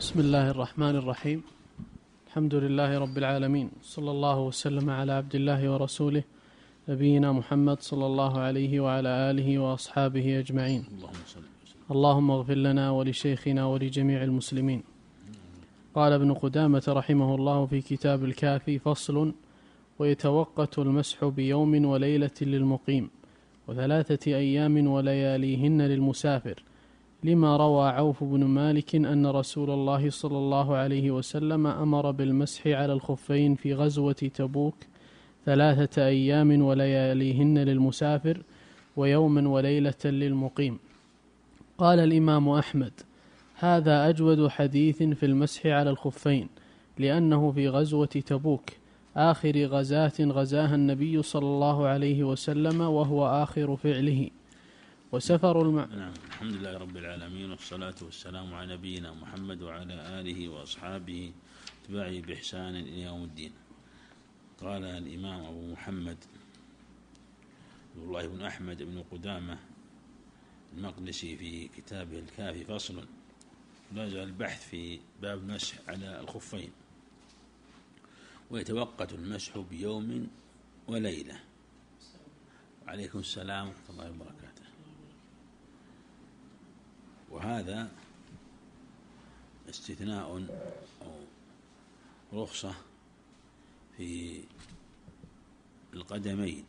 بسم الله الرحمن الرحيم. الحمد لله رب العالمين، صلى الله وسلم على عبد الله ورسوله نبينا محمد صلى الله عليه وعلى آله وأصحابه أجمعين. اللهم اغفر لنا ولشيخنا ولجميع المسلمين. قال ابن قدامة رحمه الله في كتاب الكافي: فصل: ويتوقت المسح بيوم وليلة للمقيم، وثلاثة أيام ولياليهن للمسافر، لما روى عوف بن مالك أن رسول الله صلى الله عليه وسلم أمر بالمسح على الخفين في غزوة تبوك 3 أيام ولياليهن للمسافر، ويوما وليلة للمقيم. قال الإمام أحمد: هذا أجود حديث في المسح على الخفين، لأنه في غزوة تبوك، آخر غزاة غزاها النبي صلى الله عليه وسلم، وهو آخر فعله. وسفر نعم. الحمد لله رب العالمين، والصلاة والسلام على نبينا محمد وعلى آله وأصحابه اتباعه بإحسان إلى يوم الدين. قال الإمام أبو محمد عبد الله بن أحمد بن قدامة المقدسي في كتابه الكافي: فصل: لا زال البحث في باب المسح على الخفين. ويتوقت المسح بيوم وليلة. وعليكم السلام ورحمة الله وبركاته. وهذا استثناء أو رخصة في القدمين،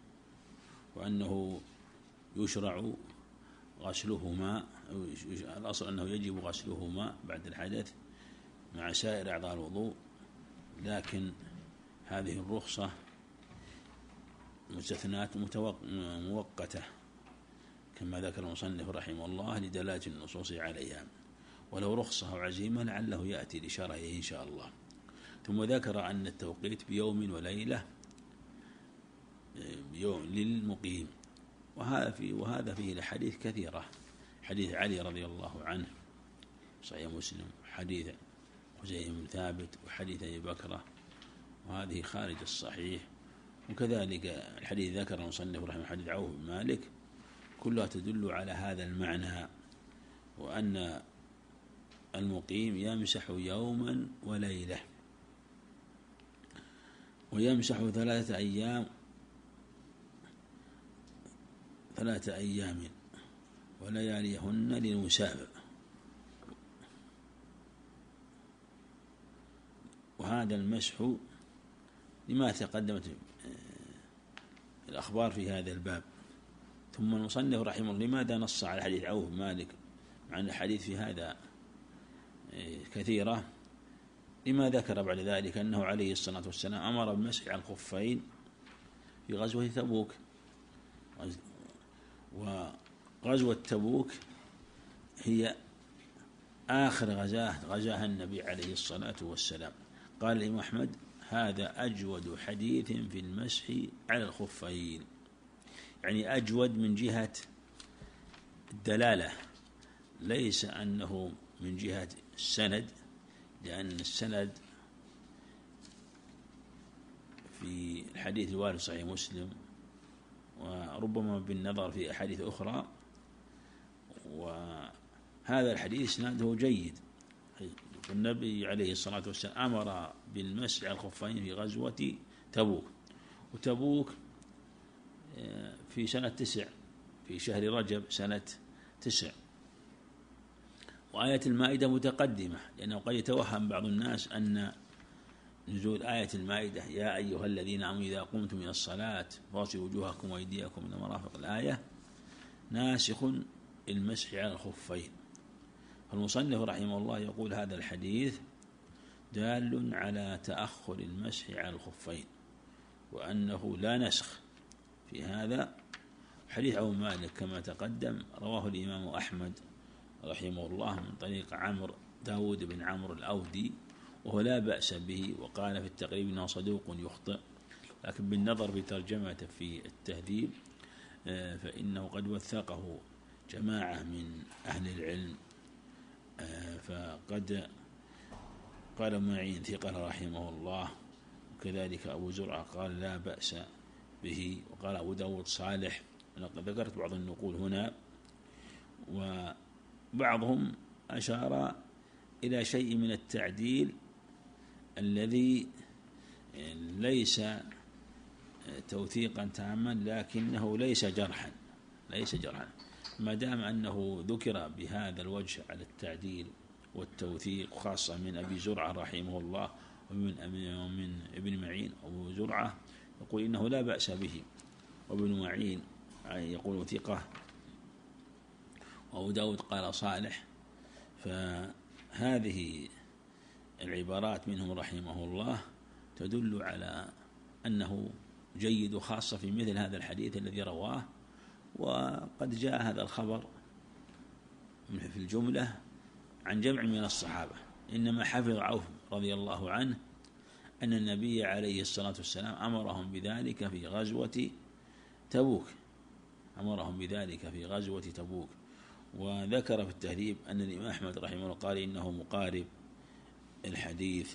وأنه يشرع غسلهما، الأصل أنه يجب غسلهما بعد الحدث مع سائر أعضاء الوضوء، لكن هذه الرخصة مستثنات مؤقتة كما ذكر المصنف رحمه الله لدلالة النصوص عليها، ولو رخصة أو عزيمة لعله يأتي لشرعه إن شاء الله. ثم ذكر أن التوقيت بيوم وليلة للمقيم، وهذا فيه الحديث كثيرة: حديث علي رضي الله عنه صحيح مسلم، حديث حزين بن ثابت، وحديث أبي بكرة، وهذه خارج الصحيح. وكذلك الحديث ذكر المصنف رحمه حديث عوف بن مالك، كلها تدل على هذا المعنى، وأن المقيم يمسح يوما وليلة، ويمسح 3 أيام ولياليهن للمسافر. وهذا المسح لما تقدمت الأخبار في هذا الباب. ثم المصنف رحمه الله لماذا نص على حديث عوف بن مالك مع أن الحديث في هذا كثيرة؟ لما ذكر بعد ذلك أنه عليه الصلاة والسلام أمر بالمسح على الخفين في غزوة تبوك، وغزوة تبوك هي آخر غزاها النبي عليه الصلاة والسلام. قال الإمام أحمد: هذا أجود حديث في المسح على الخفين، يعني أجود من جهة الدلالة، ليس أنه من جهة السند، لأن السند في الحديث الوارد صحيح مسلم، وربما بالنظر في أحاديث أخرى، وهذا الحديث إسناده جيد. النبي عليه الصلاة والسلام أمر بالمسح على الخفين في غزوة تبوك، وتبوك في سنة 9 في شهر رجب سنة 9. وآية المائدة متقدمة، لأنه قد يتوهم بعض الناس أن نزول آية المائدة يا أيها الذين آمنوا إذا قمتم إلى الصلاة فاغسلوا وجوهكم وأيديكم إلى المرافق، الآية ناسخ المسح على الخفين. فالمصنف رحمه الله يقول: هذا الحديث دال على تأخر المسح على الخفين، وأنه لا نسخ في هذا. حديث عوف بن مالك كما تقدم رواه الإمام أحمد رحمه الله من طريق داود بن عمرو الأودي، وهو لا بأس به، وقال في التقريب أنه صدوق يخطئ، لكن بالنظر في ترجمته في التهذيب فإنه قد وثقه جماعة من أهل العلم. فقد قال معين ثقة رحمه الله، وكذلك أبو زرعة قال لا بأس به، وقال أبو داود صالح. أنا ذكرت بعض النقول هنا، وبعضهم أشار إلى شيء من التعديل الذي ليس توثيقا تاما لكنه ليس جرحا، ما دام أنه ذكر بهذا الوجه على التعديل والتوثيق، خاصة من أبي زرعة رحمه الله ومن ابن معين. أبو زرعة يقول إنه لا بأس به، وابن معين يقول ثقة، وأبو داود قال صالح. فهذه العبارات منهم رحمه الله تدل على أنه جيد، خاصة في مثل هذا الحديث الذي رواه. وقد جاء هذا الخبر في الجملة عن جمع من الصحابة، إنما حفظ عوف رضي الله عنه أن النبي عليه الصلاة والسلام أمرهم بذلك في غزوة تبوك. وذكر في التهذيب أن الإمام أحمد رحمه الله قال إنه مقارب الحديث.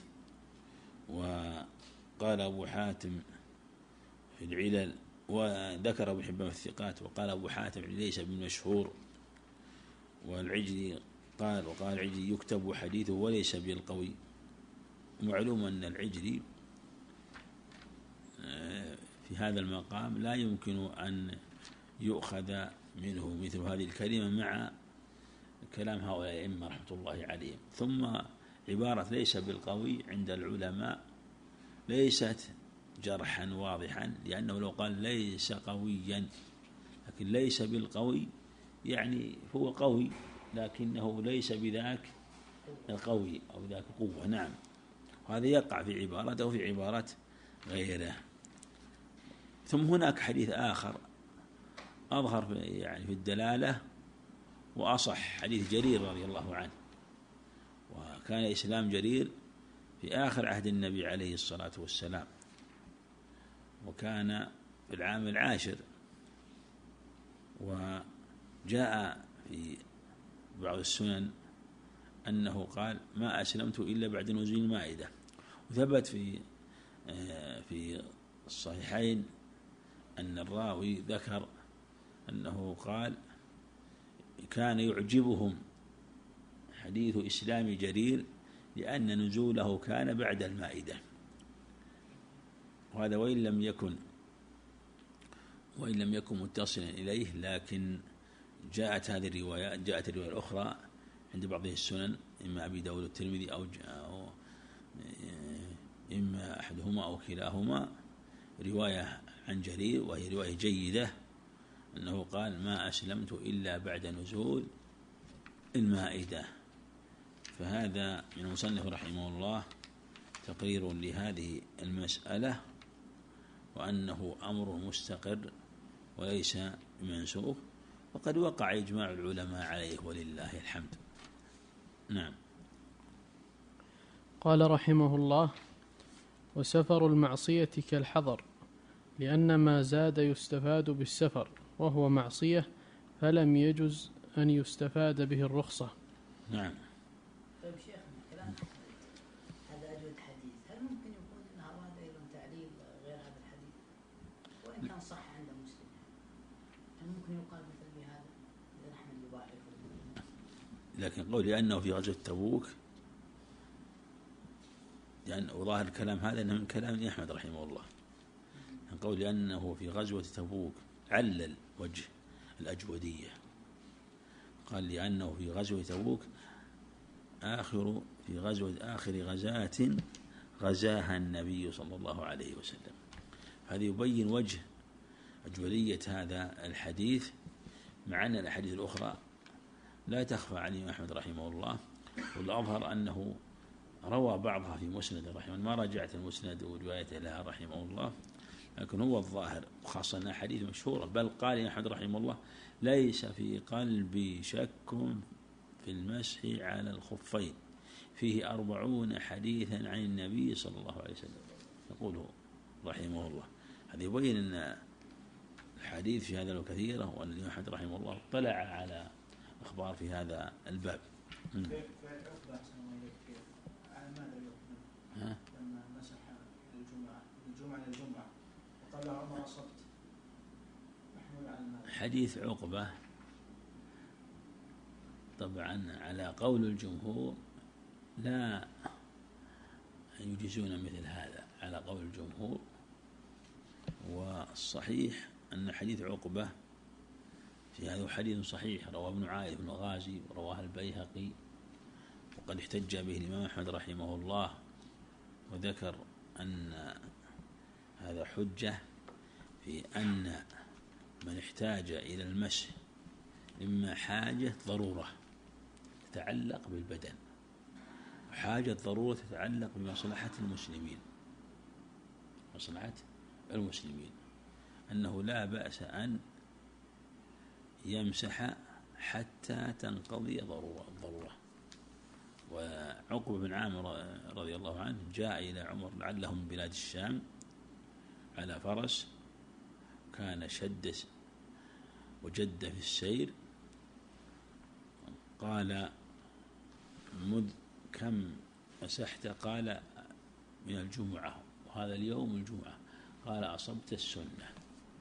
وقال أبو حاتم في العلل، وذكر أبو حبان في الثقات، وقال أبو حاتم ليس بالمشهور. والعجلي وقال العجلي يكتب حديثه وليس بالقوي. معلوم أن العجلي في هذا المقام لا يمكن أن يؤخذ منه مثل هذه الكلمة مع كلام هؤلاء الأئمة رحمة الله عليهم. ثم عبارة ليس بالقوي عند العلماء ليست جرحا واضحا، لأنه لو قال ليس قويا، لكن ليس بالقوي يعني هو قوي لكنه ليس بذاك القوي أو ذاك قوة. نعم، وهذا يقع في عبارته وفي عبارة غيره. ثم هناك حديث آخر أظهر في الدلالة وأصح، حديث جرير رضي الله عنه. وكان إسلام جرير في آخر عهد النبي عليه الصلاة والسلام، وكان في العام 10. وجاء في بعض السنن أنه قال ما أسلمت إلا بعد نزول المائدة. وثبت في الصحيحين أن الراوي ذكر أنه قال كان يعجبهم حديث إسلام جرير لأن نزوله كان بعد المائدة. وهذا وإن لم يكن متصلا إليه، لكن جاءت هذه الروايات، جاءت الرواية الأخرى عند بعض السنن، إما أبي داود الترمذي أو إما أحدهما أو كلاهما، رواية عن جرير وهي رواية جيدة، أنه قال ما أسلمت إلا بعد نزول المائدة. فهذا من المصنف رحمه الله تقرير لهذه المسألة، وأنه أمر مستقر وليس بمنسوخ، وقد وقع إجماع العلماء عليه ولله الحمد. نعم. قال رحمه الله: وسفر المعصية كالحضر، لأن ما زاد يستفاد بالسفر وهو معصية، فلم يجز أن يستفاد به الرخصة. نعم. طيب شيخنا، كلام هذا أجود حديث، هل ممكن يكون أن أراد أيضا تعليل غير هذا الحديث وإن كان صح عند مسلم؟ هل ممكن يقال مثل بهذا إذا نحن يضاعف؟ لكن قولي أنه في غزوة تبوك، لأن وظاهر الكلام هذا أنه من كلام أحمد رحمه الله، قولي أنه في غزوة تبوك علل وجه الأجودية، قال لأنه في غزوة تبوك آخر غزاة غزاها النبي صلى الله عليه وسلم. هذا يبين وجه أجولية هذا الحديث، مع أن الأحاديث الأخرى لا تخفى على الإمام أحمد رحمه الله، والأظهر أنه روى بعضها في مسند رحمه الله، ما راجعت المسند وروايته لها رحمه الله، لكن هو الظاهر، وخاصة أنها حديث مشهورة. بل قال الإمام أحمد رحمه الله ليس في قلبي شك في المسح على الخفين، فيه 40 حديثا عن النبي صلى الله عليه وسلم، يقوله رحمه الله. هذا يبين أن الحديث في هذا الكثيرة، وأن الإمام أحمد رحمه الله اطلع على أخبار في هذا الباب. لما مسح الجمعة للجمعة وقال عمر أصبت، محمول على المال. حديث عقبة طبعا على قول الجمهور لا يجيزون مثل هذا على قول الجمهور. والصحيح أن حديث عقبة في هذا حديث صحيح، رواه ابن عائذ بن غازي ورواه البيهقي، وقد احتج به الإمام أحمد رحمه الله، وذكر أن هذا حجة في أن من احتاج إلى المسح إما حاجة ضرورة تتعلق بالبدن، وحاجة ضرورة تتعلق بمصلحة المسلمين، مصلحة المسلمين، أنه لا بأس أن يمسح حتى تنقضي الضرورة. وعقبة بن عامر رضي الله عنه جاء إلى عمر لعله من بلاد الشام على فرس، كان شد وجد في السير، قال مذ كم مسحت؟ قال من الجمعة، وهذا اليوم الجمعة. قال أصبت السنة،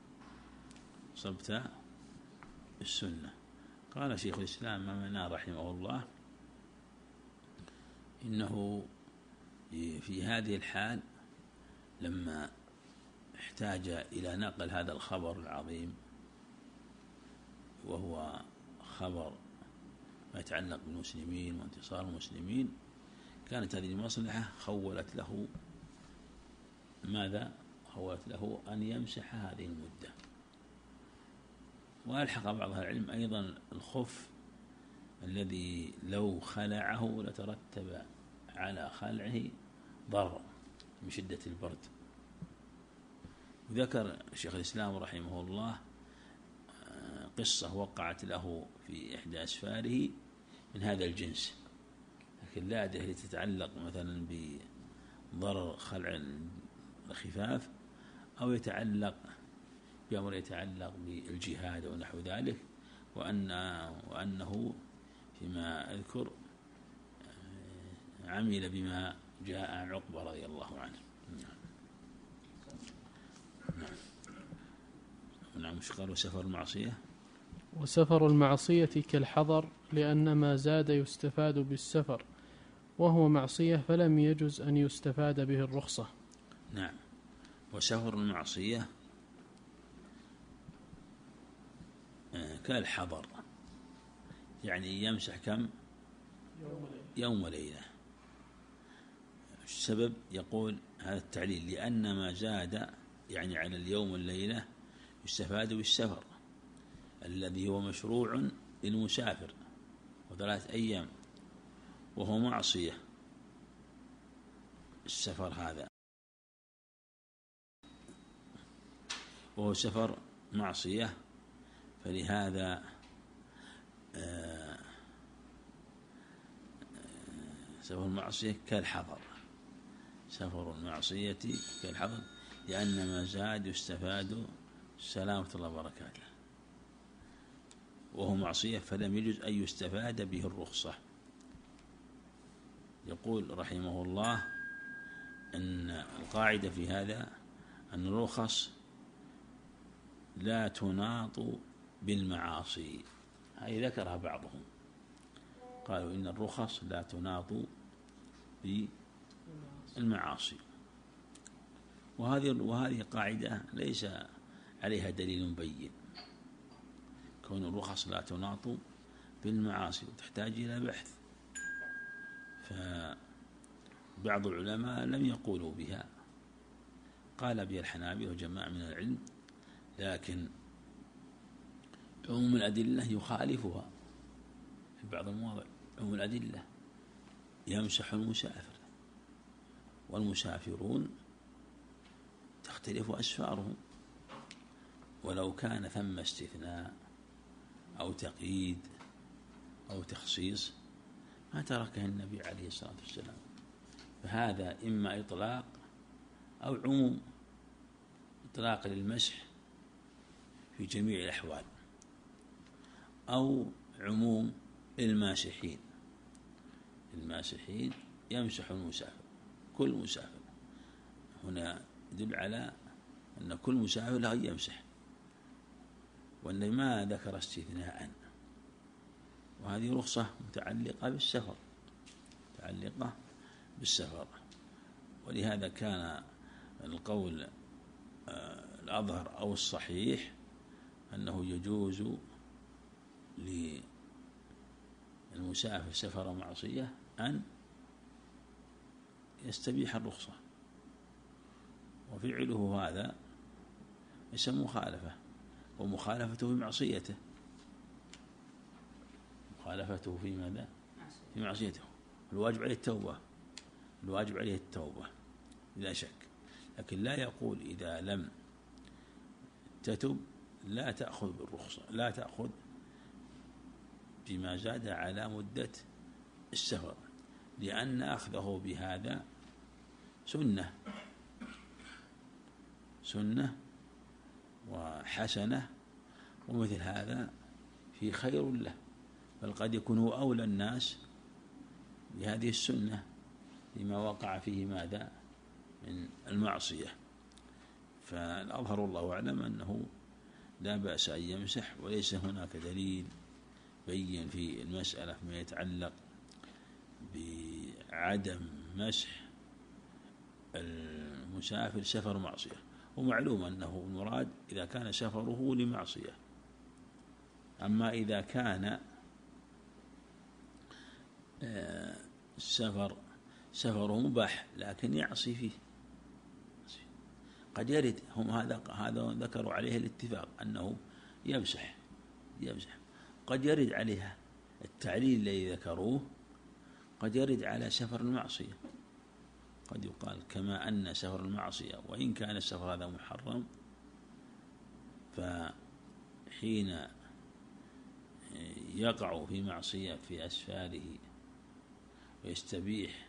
أصبت السنة. قال شيخ الإسلام مامنا رحمه الله إنه في هذه الحال لما احتاج إلى نقل هذا الخبر العظيم، وهو خبر ما يتعلق بالمسلمين وانتصار المسلمين، كانت هذه المصلحة خولت له ماذا؟ خولت له أن يمسح هذه المدة. وألحق بعض أهل العلم أيضا الخف الذي لو خلعه لترتب على خلعه ضرر من شدة البرد. وذكر شيخ الإسلام رحمه الله قصة وقعت له في إحدى أسفاره من هذا الجنس، لكن لا أدري تتعلق مثلا بضرر خلع الخفاف أو يتعلق بأمر يتعلق بالجهاد أو نحو ذلك، وأنه فيما أذكر عمل بما جاء عن عقبة رضي الله عنه. نعم. مش قالوا سفر المعصية؟ وسفر المعصية كالحضر، لأن ما زاد يستفاد بالسفر وهو معصية فلم يجز أن يستفاد به الرخصة. نعم. وسفر المعصية كالحضر، يعني يمسح كم؟ يوم وليلة. السبب يقول هذا التعليل لأن ما زاد يعني على اليوم والليلة يستفاد بالسفر الذي هو مشروع للمسافر، و3 أيام، وهو معصية السفر هذا، وهو سفر معصية. فلهذا سفر المعصية كالحضر، سفر المعصية كالحضر، لأن ما زاد يستفاد سلامة الله وبركاته، وهو معصية فلم يجوز أن يستفاد به الرخصة. يقول رحمه الله أن القاعدة في هذا أن الرخص لا تناط بالمعاصي، هذه ذكرها بعضهم، قالوا إن الرخص لا تناط بالمعاصي، وهذه قاعدة ليس عليها دليل بين، كون الرخص لا تناط بالمعاصي وتحتاج إلى بحث. فبعض العلماء لم يقولوا بها، قال بها الحنابلة وجماعة من العلم، لكن عموم الأدلة يخالفها في بعض المواضع. عموم الأدلة يمسح المسافر، والمسافرون تختلف أسفارهم، ولو كان ثم استثناء أو تقييد أو تخصيص ما تركه النبي عليه الصلاة والسلام. فهذا إما إطلاق أو عموم، إطلاق للمسح في جميع الأحوال، أو عموم للماسحين، الماسحين يمسح المسافر، كل مسافر. هنا يدل على أن كل مسافر له يمسح، وأن ما ذكر استثناء، وهذه رخصة متعلقة بالسفر، متعلقة بالسفر. ولهذا كان القول الأظهر أو الصحيح أنه يجوز للمسافر سفر معصية أن يستبيح الرخصة، وفعله هذا ليس مخالفة، ومخالفته في معصيته، مخالفته في ماذا؟ في معصيته. الواجب عليه التوبة، الواجب عليه التوبة لا شك، لكن لا يقول إذا لم تتب لا تأخذ بالرخصة، لا تأخذ بما زاد على مدة السفر، لأن أخذه بهذا سنة وحسنة، ومثل هذا في خير له، بل قد يكون هو أولى الناس بهذه السنة لما وقع فيه ماذا من المعصية. فالأظهر والله أعلم أنه لا بأس أن يمسح، وليس هناك دليل بين في المسألة فيما يتعلق بعدم مسح المسافر سفر معصية. ومعلوم أنه المراد إذا كان سفره لمعصية، أما إذا كان سفره مباح لكن يعصي فيه قد يرد، هم هذا ذكروا عليه الاتفاق أنه يمسح، قد يرد عليها التعليل الذي ذكروه، قد يرد على سفر المعصية، قد يقال كما أن سفر المعصية وإن كان السفر هذا محرم، فحين يقع في معصية في أسفاره ويستبيح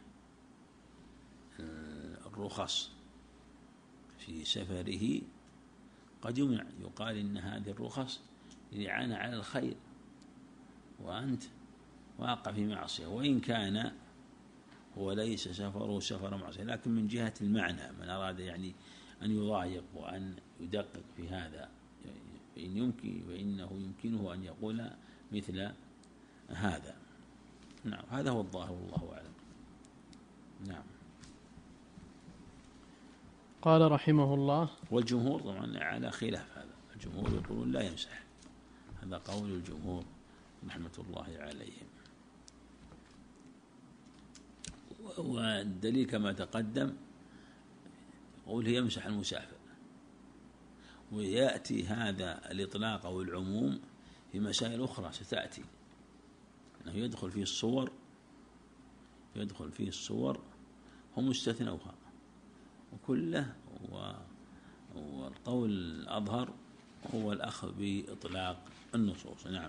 الرخص في سفره قد يمنع، يقال إن هذه الرخص لإعانة على الخير وأنت واقع في معصية، وإن كان هو ليس سفره سفر معصية، لكن من جهة المعنى من أراد يعني أن يضايق وأن يدقق في هذا فإنه يمكنه أن يقول مثل هذا. نعم، هذا هو الظاهر والله أعلم. نعم. قال رحمه الله. والجمهور طبعا على خلاف هذا، الجمهور يقولون لا يمسح، هذا قول الجمهور رحمة الله عليهم. والدليل كما تقدم قول يمسح المسافر، ويأتي هذا الإطلاق أو العموم في مسائل أخرى ستأتي، أنه يدخل فيه الصور هم استثنوها، وكله والقول الأظهر هو الأخذ بإطلاق النصوص. نعم.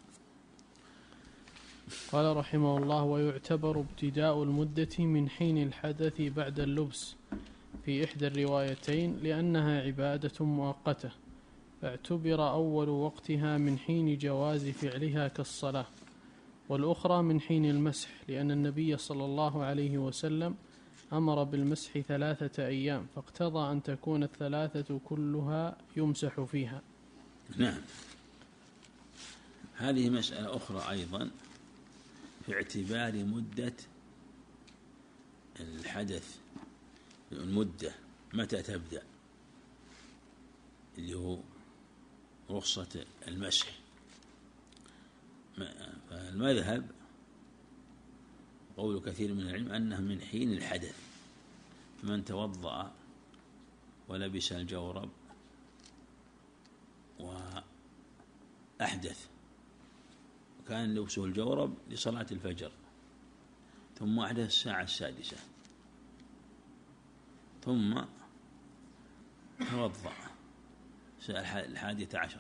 قال رحمه الله: ويعتبر ابتداء المدة من حين الحدث بعد اللبس في إحدى الروايتين لأنها عبادة مؤقتة، فاعتبر أول وقتها من حين جواز فعلها كالصلاة، والأخرى من حين المسح لأن النبي صلى الله عليه وسلم أمر بالمسح 3 أيام، فاقتضى أن تكون الثلاثة كلها يمسح فيها. نعم. هذه مسألة أخرى أيضا في اعتبار مدة الحدث، المدة متى تبدأ، اللي هو رخصة المسح. فالمذهب قول كثير من العلم أنه من حين الحدث، من توضأ ولبس الجورب وأحدث، وكان لبسه الجورب لصلاة الفجر، ثم أحدث الساعة 6، ثم توضأ 11،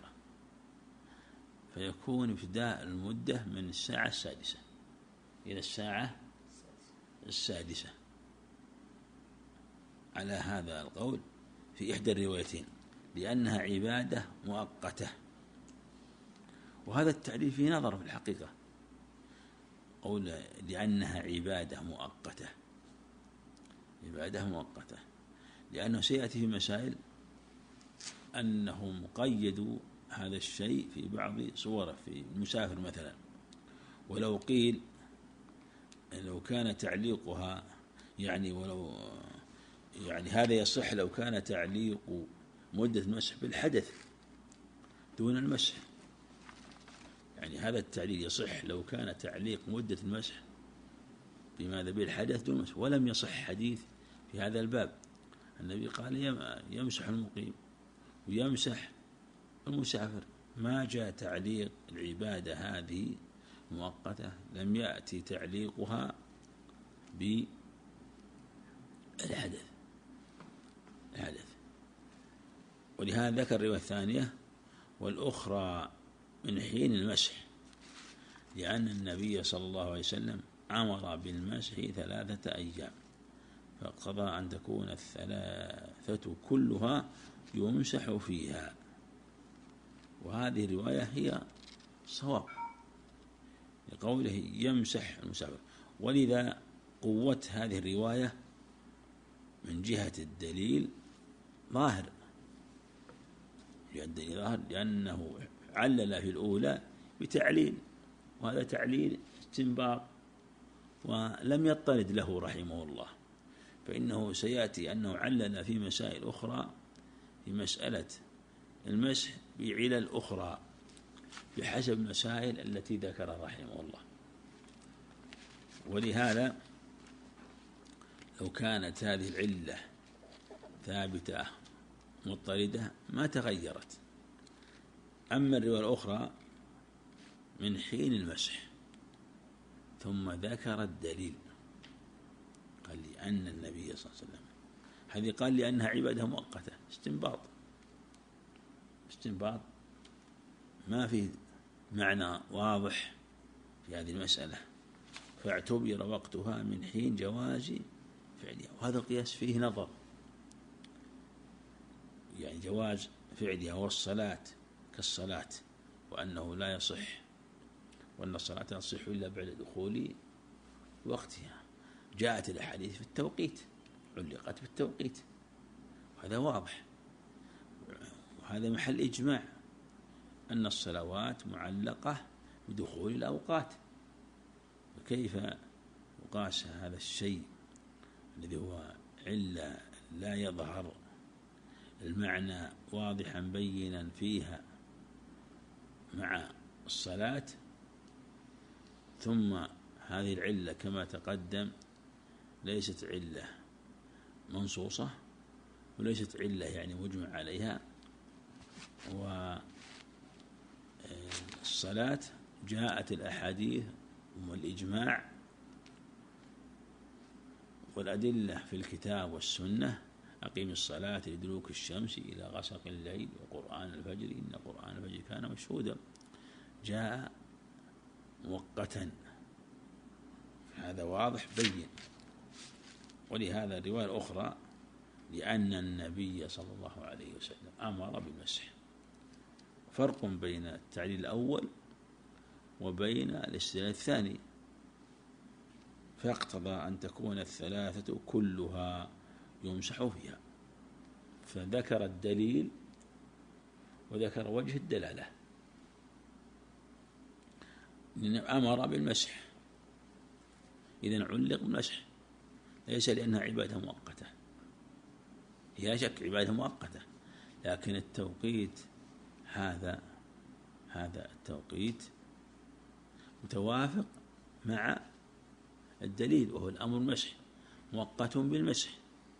فيكون ابتداء المدة من الساعة 6 إلى الساعة 6 على هذا القول في إحدى الروايتين، لأنها عبادة مؤقتة. وهذا التعريف فيه نظر في الحقيقة، قول لأنها عبادة مؤقتة، لأنه سيأتي في مسائل أنهم قيدوا هذا الشيء في بعض صوره في المسافر مثلا، ولو قيل لو كان تعليقها يعني هذا يصح لو كان تعليق مدة المسح بالحدث دون المسح. يعني هذا التعليل يصح لو كان تعليق مدة المسح بماذا؟ بالحدث دون المسح. ولم يصح حديث في هذا الباب. النبي قال يمسح المقيم ويمسح المسافر. ما جاء تعليق العبادة هذه مؤقتة، لم يأتي تعليقها بالحدث. ولهذا ذكر الرواية الثانية والأخرى من حين المسح، لأن النبي صلى الله عليه وسلم أمر بالمسح 3 أيام، فاقتضى أن تكون 3 كلها يمسح فيها. وهذه الرواية هي صواب لقوله يمسح المسافر. ولذا قوة هذه الرواية من جهة الدليل ظاهر، لأنه علل في الأولى بتعليل، وهذا تعليل استنباط ولم يطرد له رحمه الله، فإنه سيأتي أنه علل في مسائل أخرى في مسألة المسح بعلل أخرى بحسب المسائل التي ذكر رحمه الله. ولهذا لو كانت هذه العلة ثابتة مضطردة ما تغيرت. أما الرواية الأخرى من حين المسح ثم ذكر الدليل، قال لأن النبي صلى الله عليه وسلم، هذه قال لأنها عبادة مؤقتة، استنباط ما في معنى واضح في هذه المسألة، فاعتبر وقتها من حين جواز فعلها. وهذا القياس فيه نظر، يعني جواز فعلها والصلاة كالصلاة، وأنه لا يصح، وأن الصلاة لا تصح إلا بعد دخول وقتها. جاءت الأحاديث في التوقيت، علقت بالتوقيت، وهذا واضح، وهذا محل إجماع أن الصلوات معلقة بدخول الأوقات. فكيف يقاس هذا الشيء الذي هو علة لا يظهر المعنى واضحا بينا فيها مع الصلاة، ثم هذه العلة كما تقدم ليست علة منصوصة وليست علة يعني مجمع عليها. والصلاة جاءت الأحاديث والإجماع والأدلة في الكتاب والسنة: أقيم الصلاة لدلوك الشمس إلى غسق الليل وقرآن الفجر إن قرآن الفجر كان مشهودا. جاء مؤقتا، هذا واضح بين. ولهذا الرواية الأخرى لأن النبي صلى الله عليه وسلم أمر بالمسح. فرق بين التعليل الأول وبين الاستدلال الثاني، فاقتضى أن تكون 3 كلها يمسح فيها، فذكر الدليل وذكر وجه الدلالة. أمر بالمسح، إذن علق بالمسح، ليس لأنها عبادة مؤقتة، هي لا شك عبادة مؤقتة، لكن التوقيت هذا التوقيت متوافق مع الدليل، وهو الأمر المسح، مؤقت بالمسح،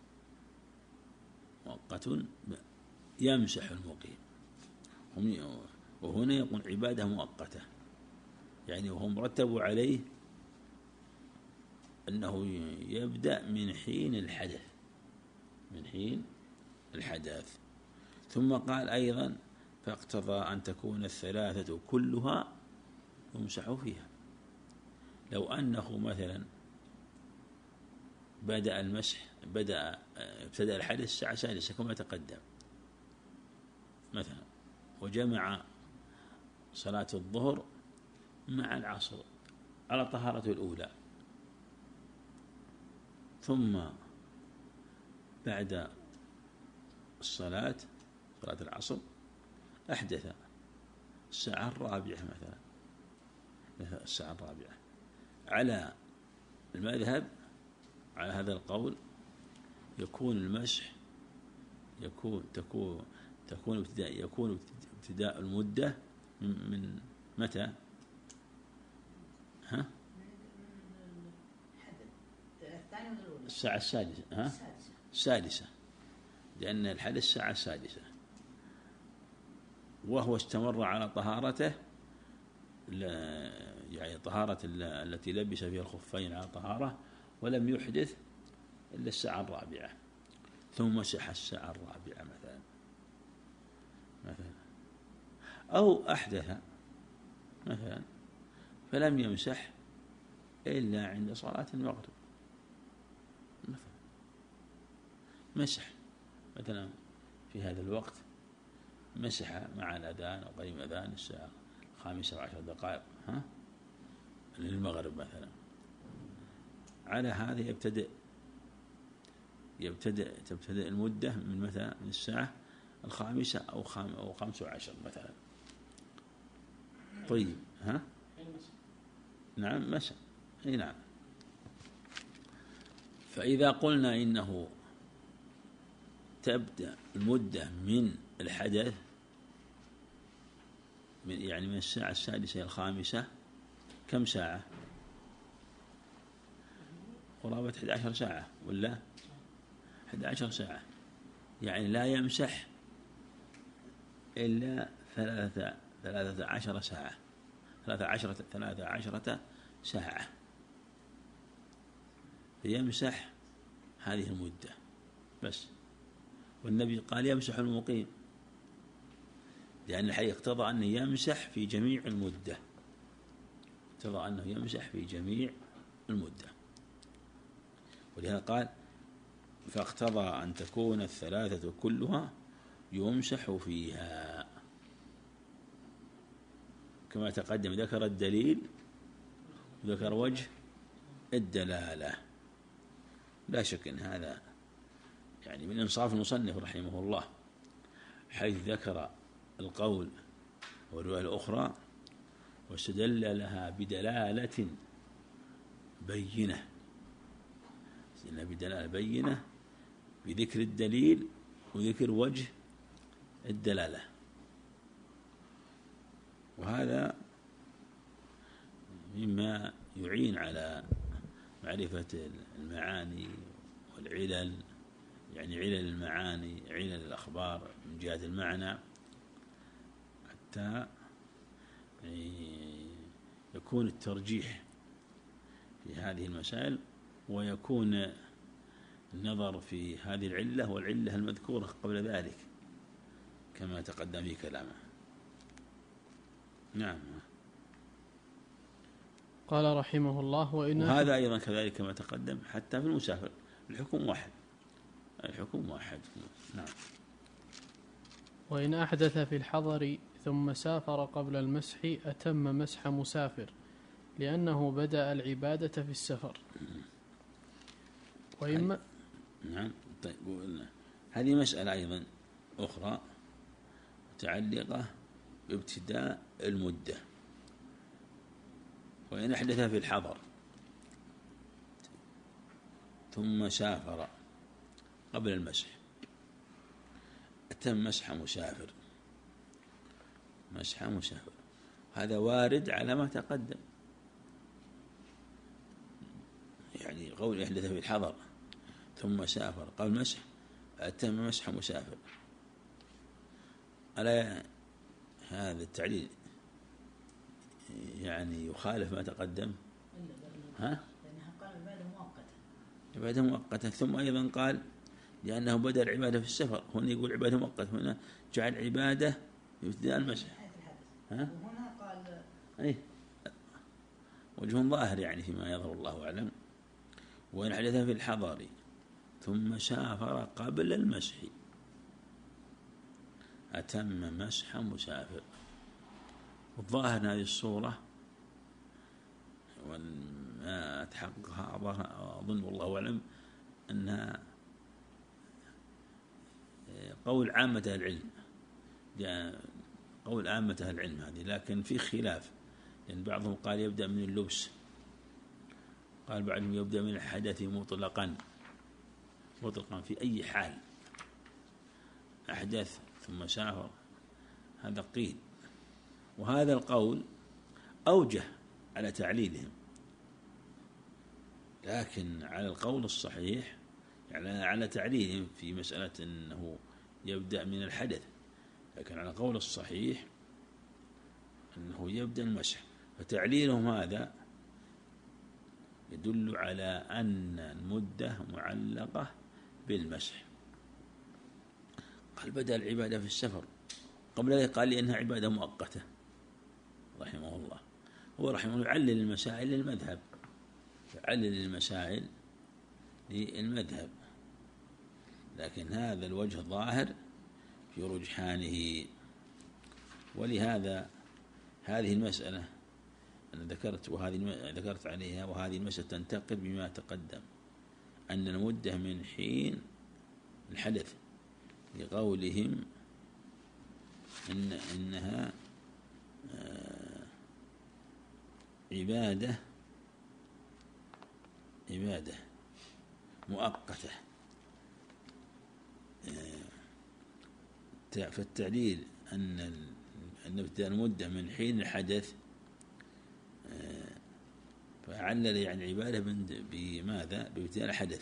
مؤقت يمسح المقيم. وهنا يقول عبادة مؤقتة، يعني وهم مرتبوا عليه أنه يبدأ من حين الحدث، ثم قال أيضا فاقتضى أن تكون 3 كلها يمسح فيها. لو أنه مثلا ابتدأ الحدث الساعة 6 كما تقدم مثلا، وجمع صلاة الظهر مع العصر على طهارة الأولى، ثم بعد صلاة العصر أحدث الساعة 4 مثلا، الساعة 4 على المذهب على هذا القول يكون المسح يكون ابتداء المدة من متى؟ ها؟ الساعة السادسة. ها؟ السادسة، لأن الحدث الساعة السادسة، وهو استمر على طهارته، يعني طهارة التي لبس فيها الخفين على طهارة، ولم يحدث إلا الساعة الرابعة، ثم مسح الساعة الرابعة مثلا، أو أحدث مثلا فلم يمسح إلا عند صلاة المغرب مثلا، مسح مثلا في هذا الوقت، مسح مع الأذان أو قريب الأذان الساعة 15 ها للمغرب مثلا. على هذا تبتدأ المدة من متى؟ من الساعة 5 أو 15 مثلا. طيب ها؟ نعم مسح، أي نعم. فإذا قلنا إنه تبدأ المدة من الحدث يعني من الساعة السادسة إلى 5، كم ساعة؟ قرابة 11 ساعة ولا 11 ساعة، يعني لا يمسح إلا 13 ساعة، 13 ساعة يمسح هذه المدة بس. والنبي قال يمسح المقيم، لأن الحديث اقتضى أنه يمسح في جميع المدة، اقتضى أنه يمسح في جميع المدة، ولهذا قال فاقتضى أن تكون الثلاثة كلها يمسح فيها، كما تقدم ذكر الدليل وذكر وجه الدلالة. لا شك أن هذا يعني من إنصاف المصنف رحمه الله، حيث ذكر القول والرواية الأخرى واستدل لها بدلالة بينة، بذكر الدليل وذكر وجه الدلالة. وهذا مما يعين على معرفة المعاني والعلل، يعني علل المعاني، علل الأخبار من جهة المعنى، حتى يكون الترجيح في هذه المسائل، ويكون النظر في هذه العلة والعلة المذكورة قبل ذلك كما تقدم في كلامه. نعم. قال رحمه الله وهذا أيضا كذلك كما تقدم حتى في المسافر الحكم واحد. نعم. وإن أحدث في الحضر ثم سافر قبل المسح أتم مسح مسافر، لأنه بدأ العبادة في السفر. وإما نعم. طيب هذه مسألة أيضا أخرى متعلقة بابتداء المدة. وإن أحدث في الحضر ثم سافر قبل المسح أتم مسح مسافر. هذا وارد على ما تقدم، يعني قول أحدث في الحضر ثم سافر قبل المسح أتم مسح مسافر، على هذا التعليل يعني يخالف ما تقدم. ها؟ لأنها قال عبادة مؤقتة. ثم أيضا قال لأنه بدأ العبادة في السفر، هنا يقول عبادة مؤقتة، هنا جعل عبادة في ابتداء المسح. ها؟ وهنا قال أي وجه ظاهر يعني فيما يظهر الله أعلم. وإن حدث في الحضر ثم سافر قبل المسح أتم مسح مسافر. والظاهر هذه الصورة وما أتحققها أظن والله أعلم أنها قول عامة العلم، قول عامة العلم هذه، لكن في خلاف، لأن بعضهم قال يبدأ من اللبس قال بعدهم يبدأ من الحدث مطلقا في أي حال أحدث ثم سافر، هذا قيل. وهذا القول أوجه على تعليلهم، لكن على القول الصحيح يعني على تعليلهم في مسألة أنه يبدأ من الحدث، لكن على القول الصحيح أنه يبدأ المسح. فتعليلهم هذا يدل على أن المدة معلقة بالمسح. قال بدأ العبادة في السفر، قبل ذلك قال لي أنها عبادة مؤقتة رحمه الله. هو رحمه الله يعلل المسائل للمذهب، لكن هذا الوجه ظاهر في رجحانه. ولهذا هذه المسألة أنا ذكرت عليها، وهذه المسألة تنتقل بما تقدم، أن المدة من حين الحدث، لقولهم إنها عبادة مؤقتة. فالتعليل أن ابتداء المدة من حين الحدث، فعلل يعني عبادة بماذا؟ بابتداء الحدث،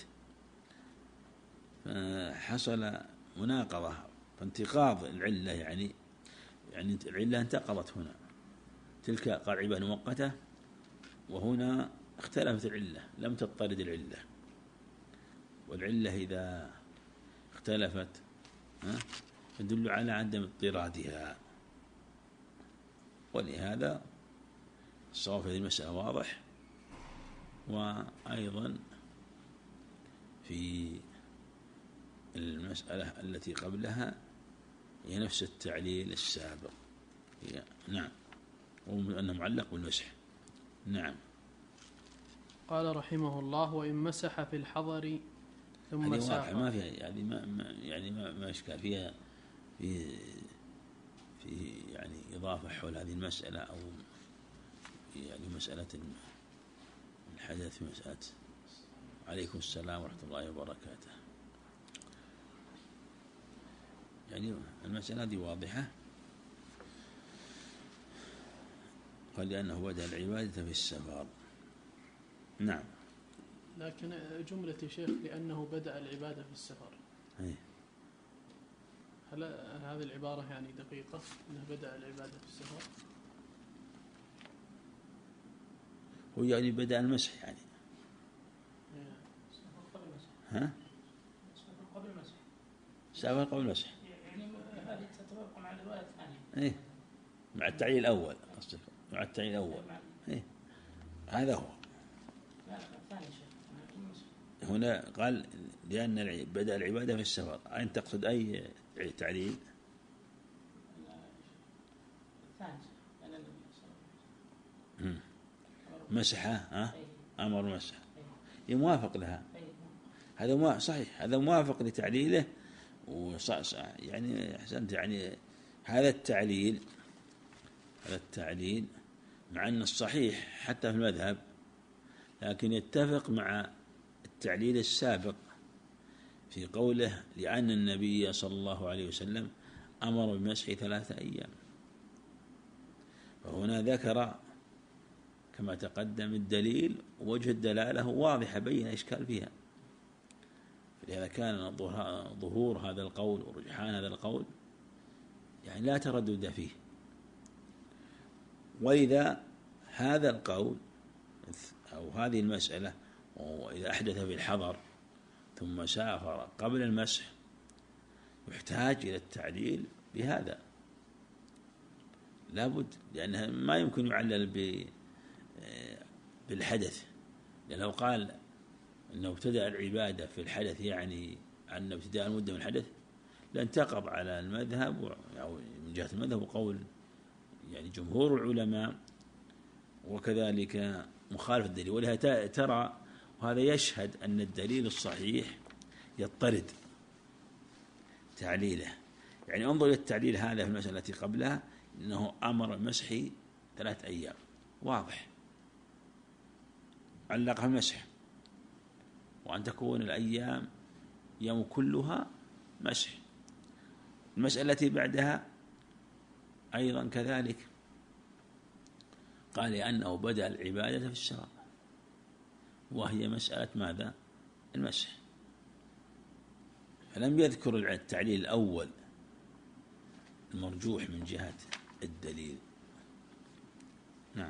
فحصل مناقضة، فانتقاض العلة، يعني العلة انتقضت هنا. تلك قال عبادة مؤقتة، وهنا اختلفت العلة، لم تضطرد العلة. والعلة إذا اختلفت تدل على عدم اضطرادها. ولهذا الصواب في هذه المسألة واضح. وأيضا في المسألة التي قبلها هي نفس التعليل السابق، نعم، وأنه معلق بالمسح. نعم. قال رحمه الله: وإن مسح في الحضر ثم سافر. ما فيها يعني ما إشكال فيها، في يعني إضافة حول هذه المسألة، أو يعني مسألة الحدث في مسألة. عليكم السلام ورحمة الله وبركاته. يعني المسألة هذه واضحة. قال لأنه بدأ العبادة في السفر. نعم. لكن جملة شيخ لأنه بدأ العبادة في السفر، هل هذه العبارة يعني دقيقة أنه بدأ العبادة في السفر؟ هو يعني بدأ المسح يعني سافر قبل المسح، يعني هذه تتوافق مع الرواية الثانية. مع التعليل الأول، مع التعليل الأول. هذا هو. هنا قال لأن بدأ العبادة في السفر، أين تقصد أي تعليل؟ مسحة، أمر مسحة، يموافق لها. هذا صحيح، هذا موافق لتعليله، يعني أحسنت. يعني هذا التعليل مع أن الصحيح حتى في المذهب، لكن يتفق مع التعليل السابق في قوله لأن النبي صلى الله عليه وسلم أمر بمسح 3 أيام. فهنا ذكر كما تقدم الدليل، ووجه الدلالة واضحة بين إشكال فيها. فلهذا كان ظهور هذا القول ورجحان هذا القول يعني لا تردد فيه. وإذا هذا القول أو هذه المسألة، وإذا أحدث في الحضر ثم سافر قبل المسح، يحتاج إلى التعليل بهذا لابد، لأنه ما يمكن يعلل بالحدث. لأنه لو قال أنه ابتدأ العبادة في الحدث يعني أن ابتداء المدة من الحدث، لانتقض على المذهب، أو من جهة المذهب وقول يعني جمهور العلماء، وكذلك مخالف الدليل. ولهذا ترى، وهذا يشهد أن الدليل الصحيح يضطرد تعليله. يعني انظر إلى التعليل هذا في المسألة التي قبلها، إنه أمر مسح 3 أيام، واضح. علقها المسح، وأن تكون الأيام يوم كلها مسح. المسألة التي بعدها أيضا كذلك، قال لأنه بدأ العبادة في الشرع، وهي مسألة ماذا؟ المسح. فلم يذكر التعليل الأول المرجوح من جهة الدليل. نعم.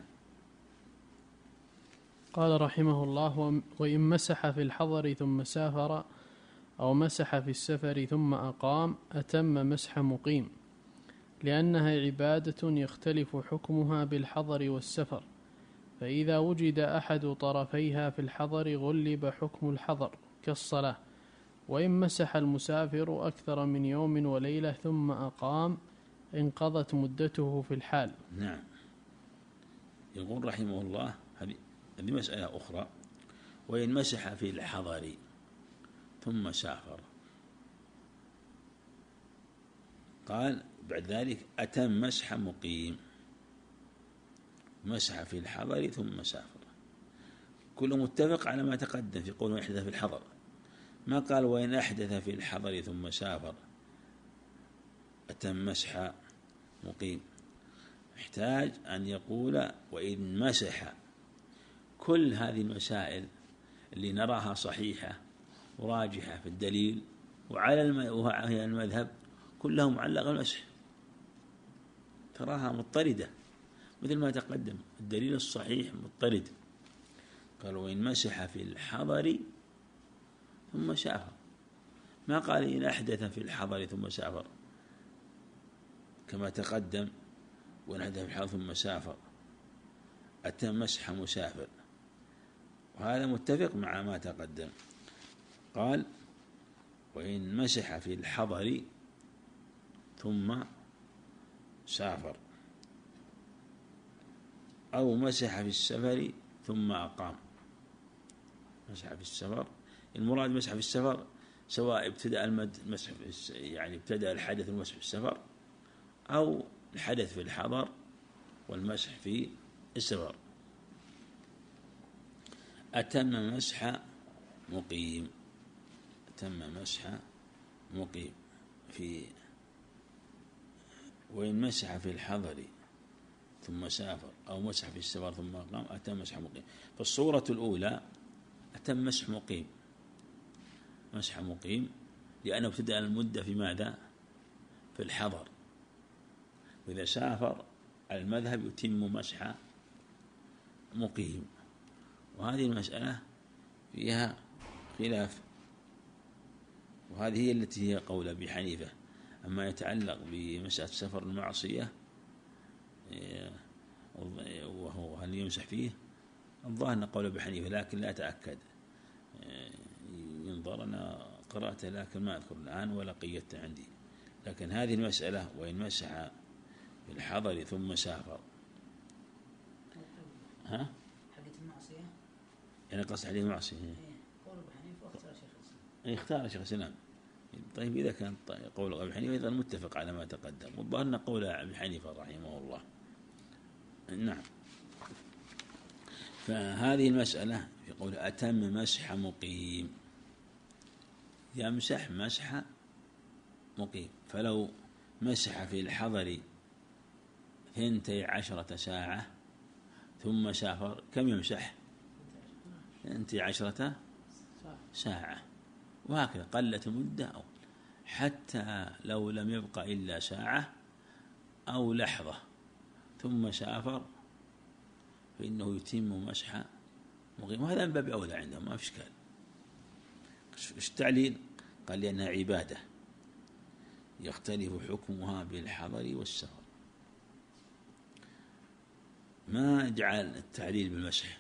قال رحمه الله: وإن مسح في الحضر ثم سافر أو مسح في السفر ثم أقام أتم مسح مقيم، لأنها عبادة يختلف حكمها بالحضر والسفر، فإذا وجد أحد طرفيها في الحضر غلب حكم الحضر كالصلاة. وإن مسح المسافر أكثر من يوم وليلة ثم أقام انقضت مدته في الحال. نعم. يقول رحمه الله هذه مسألة أخرى: وإن مسح في الحضر ثم سافر، قال بعد ذلك أتم مسح مقيم. مسح في الحضر ثم سافر، كل متفق على ما تقدم في قول أحدث في الحضر، ما قال وإن أحدث في الحضر ثم سافر أتم مسح مقيم. يحتاج أن يقول وإن مسح. كل هذه المسائل اللي نراها صحيحة وراجحة في الدليل وعلى المذهب كلها معلقة المسح، تراها مضطردة مثل ما تقدم. الدليل الصحيح مضطرد. قال وإن مسح في الحضر ثم سافر، ما قال إن أحدث في الحضر ثم سافر كما تقدم. وإن أحدث في الحضر ثم سافر أتم مسح مسافر، وهذا متفق مع ما تقدم. قال وإن مسح في الحضر ثم سافر أو مسح في السفر ثم أقام. مسح في السفر، المراد مسح في السفر سواء ابتدأ المسح يعني ابتدأ الحدث المسح في السفر، أو الحدث في الحضر والمسح في السفر. أتم مسح مقيم. أتم مسح مقيم في وإن مسح في الحضر ثم سافر أو مسح في السفر ثم أقام أتم مسح مقيم. فالصورة الأولى أتم مسح مقيم، مسح مقيم لأنه ابتدأ المدة في ماذا؟ في الحضر. وإذا سافر المذهب يتم مسح مقيم. وهذه المسألة فيها خلاف، وهذه هي التي هي قول أبي حنيفة. أما يتعلق بمسألة سفر المعصية وهو هل يمسح فيه، الظاهر أن قول أبي حنيفة، لكن لا أتأكد، ينظر. أنا قرأته لكن ما أذكر الآن ولا قيدته عندي. لكن هذه المسألة وإن مسح في الحضر ثم سافر، ها؟ حقة المعصية يعني قصد عليه معصية. قول أبو حنيفة واختار شيخ الإسلام. اختار شيخ الإسلام. طيب إذا كان قول أبي حنيفة إذا متفق على ما تقدم، والظاهر أن قول أبي حنيفة رحمه الله. نعم. فهذه المسألة في قول أتم مسح مقيم، يمسح مسح مقيم. فلو مسح في الحضر 12 ساعة ثم سافر كم يمسح؟ 12 ساعة، وهكذا قلت المدة، أو حتى لو لم يبق إلا ساعة أو لحظة ثم سافر فإنه يتم مسح مقيم. وهذا من باب أولى عندهم، ما في إشكال. إيش التعليل؟ قال لأنها عبادة يختلف حكمها بالحضر والسفر. ما جعل التعليل بالمسح،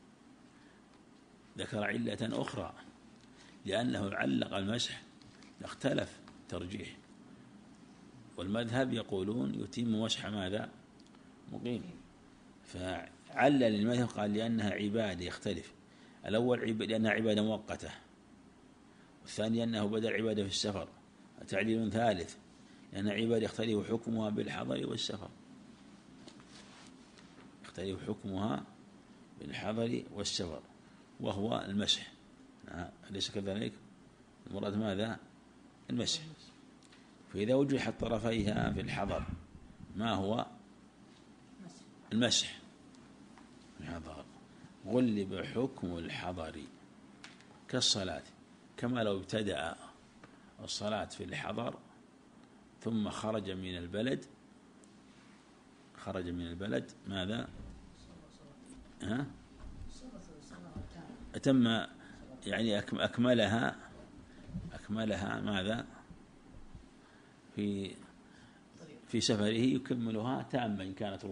ذكر علة أخرى، لأنه علق المسح اختلف ترجيح، والمذهب يقولون يتم مسح ماذا؟ مقيم. فعلل المذهب قال لأنها عبادة يختلف. الأول لأنها عبادة مؤقتة، والثاني أنه بدأ العبادة في السفر. تعليل ثالث لأن عبادة يختلف حكمها بالحضر والسفر، يختلف حكمها بالحضر والسفر. وهو المسح. أليس كذلك؟ المراد ماذا؟ المسح. فإذا وجحت طرفيها في الحضر ما هو المسح؟ الحضر غلب حكم الحضر كالصلاة، كما لو ابتدأ الصلاة في الحضر ثم خرج من البلد ماذا؟ أتم يعني أكملها ماذا؟ في سفره يكملها تامة إن كانت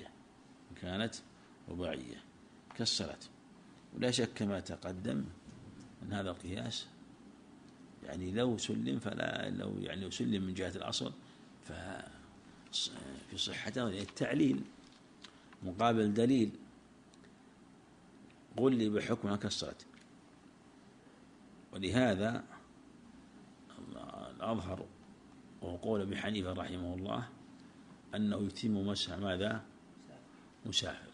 رباعية كالصلاة. ولا شك كما تقدم أن هذا القياس يعني لو سلم من جهة الأصل في صحته التعليل مقابل دليل غلب حكمها كالصلاة. ولهذا الأظهر وقول أبي حنيفة رحمه الله أنه يتم مسح ماذا؟ مسافر،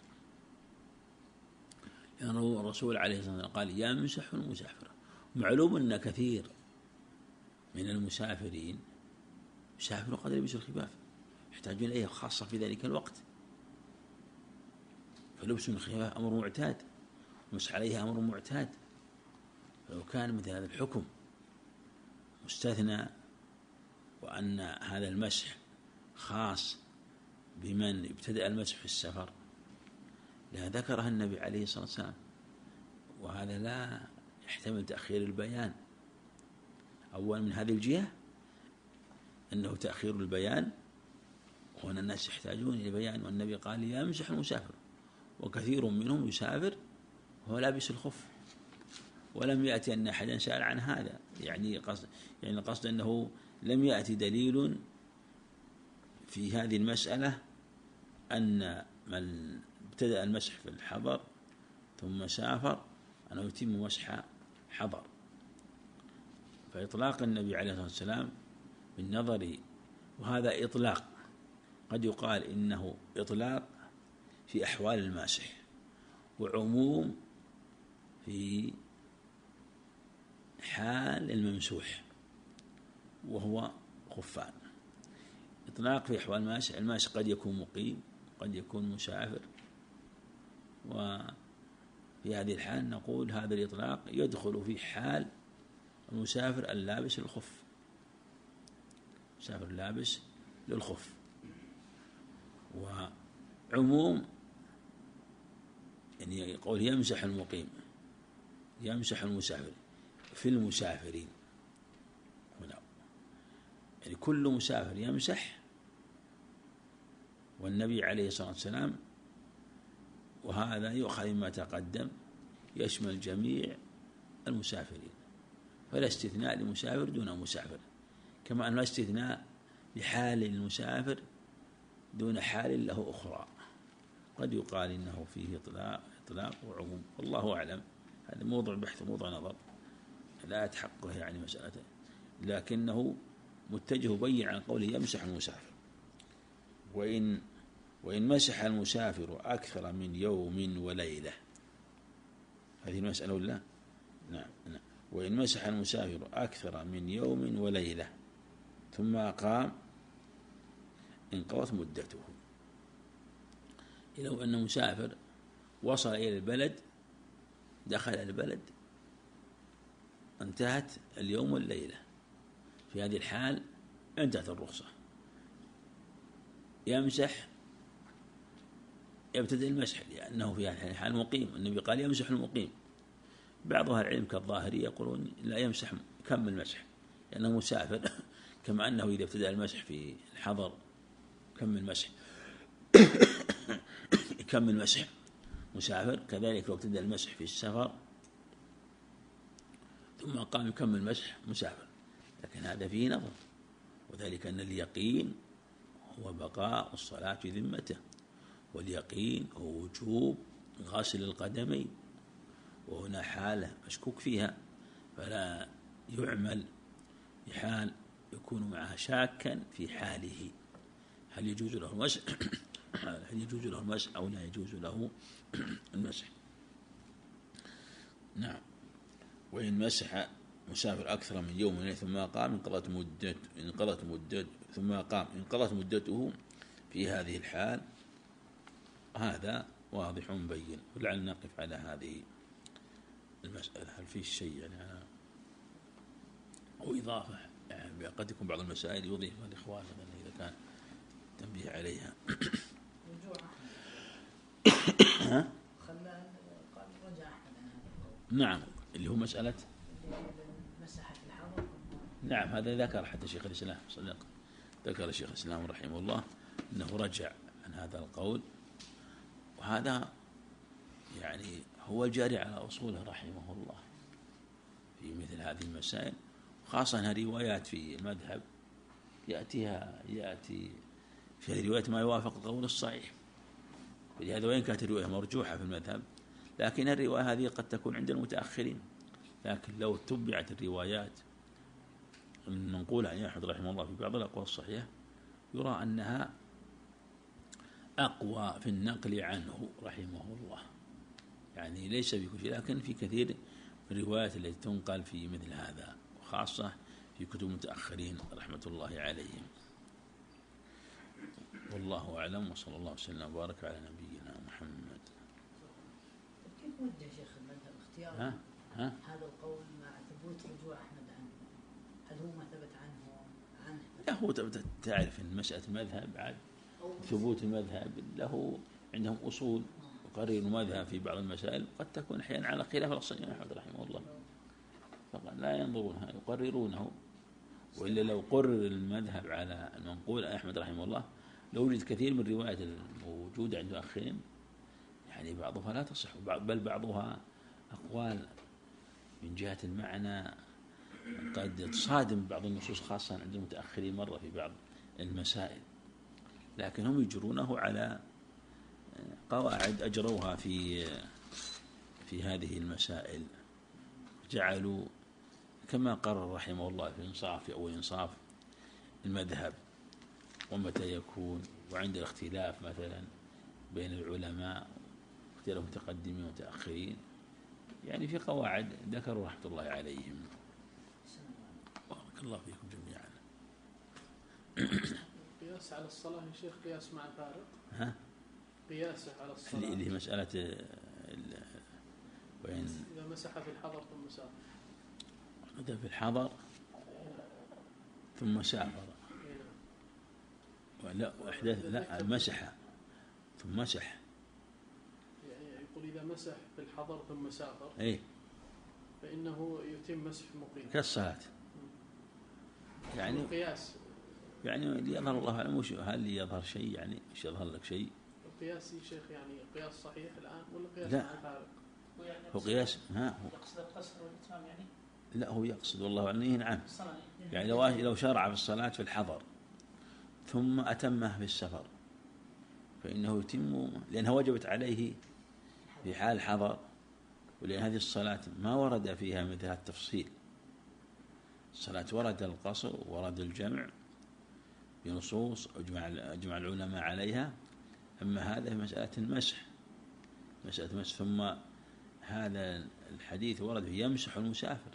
لأن يعني الرسول عليه الصلاة والسلام قال يمسح المسافر. معلوم أن كثير من المسافرين يسافروا قد يلبسوا الخفاف، يحتاجون إليه خاصة في ذلك الوقت، فلبس الخفاف أمر معتاد، مسح عليها أمر معتاد. فلو كان مثل هذا الحكم مستثنى وأن هذا المسح خاص بمن ابتدأ المسح في السفر لا ذكرها النبي عليه الصلاة والسلام، وهذا لا يحتمل تأخير البيان. أول من هذه الجهة أنه تأخير البيان، وأن الناس يحتاجون إلى بيان، والنبي قال يمسح المسافر، وكثير منهم يسافر وهو لابس الخف، ولم يأتي أن أحدا سأل عن هذا. يعني القصد أنه لم يأتي دليل في هذه المسألة أن من ابتدأ المسح في الحضر ثم سافر أنه يتم مسح حضر. فإطلاق النبي عليه الصلاة والسلام بالنظر، وهذا إطلاق قد يقال إنه إطلاق في أحوال الماسح، وعموم في حال الممسوح وهو خفان. إطلاق في أحوال الماسح، الماسح قد يكون مقيم قد يكون مسافر، وفي هذه الحال نقول هذا الإطلاق يدخل في حال المسافر اللابس الخف، مسافر لابس للخف. وعموم يعني يقول يمسح المقيم يمسح المسافر في المسافرين هنا، يعني كل مسافر يمسح، والنبي عليه الصلاة والسلام وهذا يؤخذ مما تقدم يشمل جميع المسافرين، فلا استثناء لمسافر دون مسافر، كما أن لا استثناء لحال المسافر دون حال له أخرى. قد يقال إنه فيه إطلاق وعموم، والله أعلم. هذا موضوع بحث موضوع نظر لا يتحقق يعني مسألته، لكنه متجه بين عن قوله يمسح المسافر. وإن مسح المسافر أكثر من يوم وليلة، هذه المسألة ولا؟ نعم. وإن مسح المسافر أكثر من يوم وليلة ثم قام انقضت مدته. لو أن مسافر وصل إلى البلد، دخل البلد، انتهت اليوم والليلة، في هذه الحال انتهت الرخصة، يمسح يبتدئ المسح لأنه في هذه الحال مقيم. النبي قال يمسح المقيم. بعض أهل العلم كالظاهري يقولون لا، يمسح كم المسح لأنه مسافر، كما أنه إذا ابتدأ المسح في الحضر كم المسح كم المسح مسافر، كذلك لو ابتدأ المسح في السفر ثم قام يكمل المسح مسافر. لكن هذا فيه نظر، وذلك أن اليقين هو بقاء الصلاة في ذمته، واليقين هو وجوب غسل القدمين، وهنا حالة مشكوك فيها، فلا يعمل بحال يكون معها شاكا في حاله، هل يجوز له المسح أو لا يجوز له المسح. نعم. وإن مسح مسافر أكثر من يوم وليلة ثم قام انقضت مدة ثم قام انقضت مدته في هذه الحال، هذا واضح بين. ولعل نقف على هذه المسألة. هل في شيء يعني أو إضافة؟ يعني قد يكون بعض المسائل يضيفها الإخوان إذا كان تنبيه عليها. رجوع أحمد خلى قال رجع أحمد عن هذا القول. نعم، اللي هو مسألة مسح في الحضر. نعم، هذا ذكر حتى شيخ الإسلام صدق، ذكر الشيخ الإسلام رحمه الله أنه رجع عن هذا القول، وهذا يعني هو الجاري على أصوله رحمه الله في مثل هذه المسائل، خاصة أنها روايات في المذهب يأتي في هذه الروايات ما يوافق القول الصحيح، ولهذا وإن كانت الرواية مرجوحة في المذهب لكن الرواية هذه قد تكون عند المتأخرين، لكن لو تبعت الروايات المنقولة عن أحمد رحمه الله في بعض الأقوال الصحيحة يرى أنها أقوى في النقل عنه رحمه الله، يعني ليس في كل شيء لكن في كثير من الروايات التي تنقل في مثل هذا، وخاصة في كتب المتأخرين رحمة الله عليهم. والله أعلم، وصلى الله وسلم وبارك على نبينا محمد. كيف وجه شيخ المذهب اختيار هذا القول مع ثبوت رجوع أحمد عنه؟ هل هو ما ثبت عنه؟ لا، هو تعرف أن مسألة المذهب عاد ثبوت المذهب له عندهم أصول يقرروا المذهب في بعض المسائل، قد تكون أحيانا على خلاف الأصل الإمام أحمد رحمه الله، فقال لا ينظرونها يقررونه. وإلا لو قرر المذهب على المنقول أحمد رحمه الله لوجد كثير من الروايات الموجودة عند آخرين يعني بعضها لا تصح، بل بعضها أقوال من جهة المعنى قد تصادم بعض النصوص خاصة عند المتأخرين مرة في بعض المسائل، لكن هم يجرونه على قواعد أجروها في هذه المسائل، جعلوا كما قرر رحمه الله في إنصاف أو إنصاف المذهب ومتى يكون، وعند الاختلاف مثلا بين العلماء اختلاف متقدمين ومتأخرين، يعني في قواعد ذكروا رحمة الله عليهم. بارك الله فيكم جميعا. قياس على الصلاة يا شيخ، قياس مع فارق. قياسه على الصلاة اللي هي مسألة وين إذا مسح في الحضر ثم سافر. إذا في الحضر ثم سافر لا أحدث لا مسح ثم مسح، يعني يقول إذا مسح في الحضر ثم سافر فإنه يتم مسح مقيم كالصلاة. يعني قياس يعني يظهر الله أعلم هل يظهر شيء، يعني مش يظهر لك شيء القياس يا شيخ، يعني قياس صحيح الآن ولا قياس لا. مع الفارق؟ هو قياس يقصد القصر والإتمام يعني؟ لا، هو يقصد والله أعلم نعم، يعني لو شرع في الصلاة في الحضر ثم أتمه في السفر فإنه يتم، لأنها وجبت عليه في حال الحضر، ولأن هذه الصلاة ما ورد فيها مثل التفصيل. الصلاة ورد القصر ورد الجمع بنصوص أجمع العلماء عليها، أما هذا في مسألة المسح ثم هذا الحديث ورد يمسح المسافر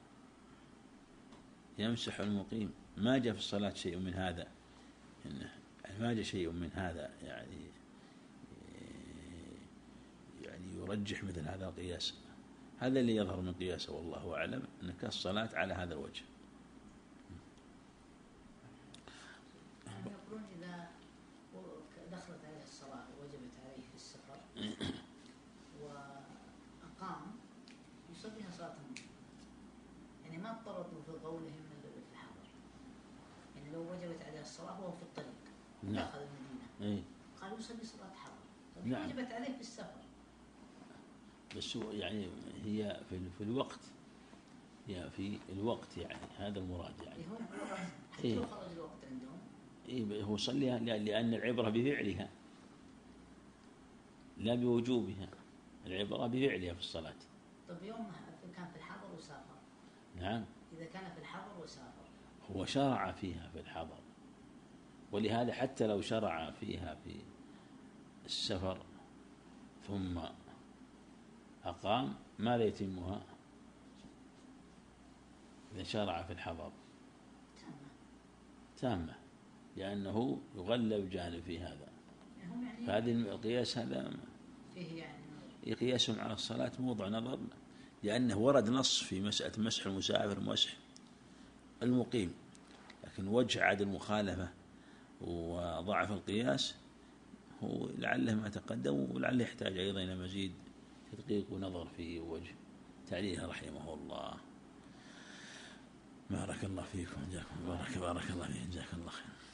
يمسح المقيم، ما جاء في الصلاة شيء من هذا، ما جاء شيء من هذا يعني يرجح مثل هذا القياس. هذا اللي يظهر من قياسه والله أعلم، أن الصلاة على هذا الوجه. يعني يقولون إذا دخلت عليه الصلاة وجبت عليه في السفر وأقام يصليها صلاة يعني ما اضطروا في قولهم إلا في الحضر، يعني لو وجبت عليه الصلاة وهو في الطريق داخل المدينة قالوا يصلي صلاة حضر، طيب وجبت عليه في السفر. بس يعني هي في الوقت، هي في الوقت يعني هذا المراد يعني. حتى لو خرج الوقت عندهم هو صليها لأن العبرة بفعلها لا بوجوبها، العبرة بفعلها في الصلاة. طب يوم كان في الحضر وسافر. نعم. إذا كان في الحضر وسافر. هو شرع فيها في الحضر، ولهذا حتى لو شرع فيها في السفر ثم أقام ما لا يتمها إذا شرع في الحضر تامة. تامة، لأنه يغلب جانب في هذا. هم يعني فهذه القياس هذا فيه يعني قياسهم على الصلاة موضع نظر، لأنه ورد نص في مسألة مسح المسافر ومسح المقيم، لكن وجه عاد المخالفة وضعف القياس هو لعله ما تقدم، ولعله يحتاج أيضا إلى مزيد تدقيق ونظر في وجه تعليله رحمه الله. بارك الله فيكم، جزاكم بارك الله فيكم، جزاك الله خير.